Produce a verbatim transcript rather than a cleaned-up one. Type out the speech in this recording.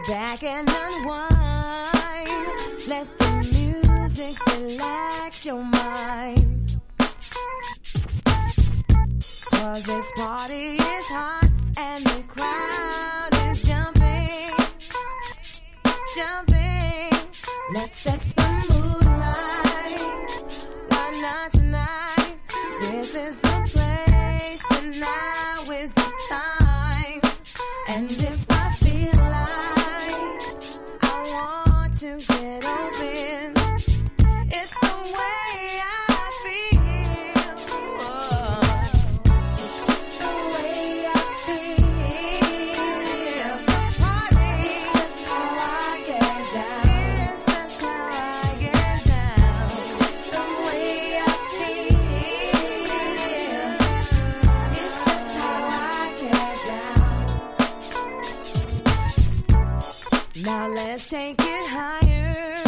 back and unwind. Let the music relax your mind. Cause this party is hot and the crowd is jumping, jumping. Let's set the mood right. Why not tonight? This is the place, and now is the time. And if I feel like I want to get open, it's the way I feel. Oh, it's just the way I feel. Party, it's just how I get down. It's just how I get down. It's just the way I feel. It's just how I get down. Now let's take it higher.